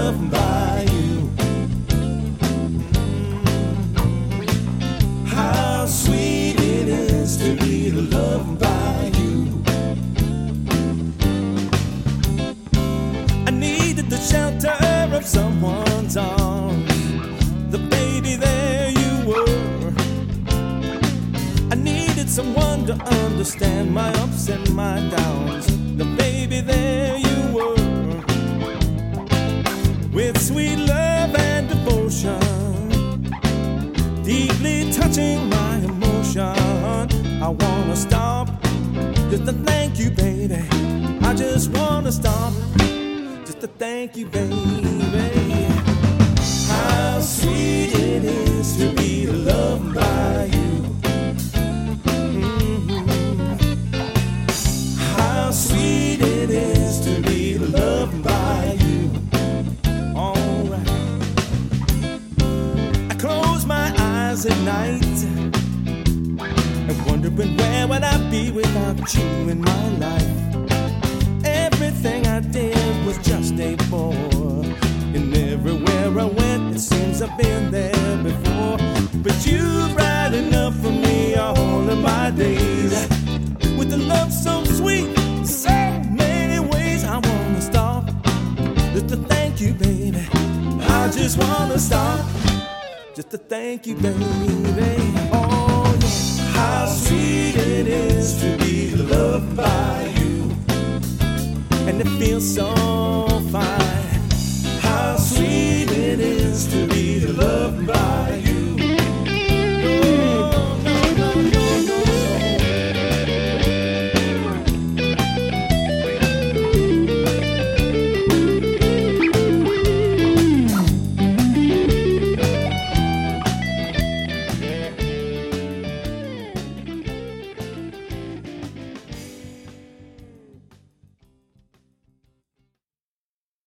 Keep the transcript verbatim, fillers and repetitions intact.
loved by you. How sweet it is to be loved by you. I needed the shelter of someone's arms. The baby, there you were. I needed someone to understand my ups and my downs. The baby, there you were. With sweet love and devotion, deeply touching my emotion. I wanna stop just to thank you, baby. I just wanna stop just to thank you, baby. How sweet it is to be loved by you. Mm-hmm. How sweet it is to be loved by you. Alright. I close my eyes at night and wondering where would I be without you in my life. Everything I did was just a bore, and everywhere I went, it seems I've been there before. But you've brightened up for me all of my days, with a love so sweet, so many ways. I wanna stop just to thank you, baby. I just wanna stop just to thank you, baby. Oh yeah. How sweet it is to be loved by you, and it feels so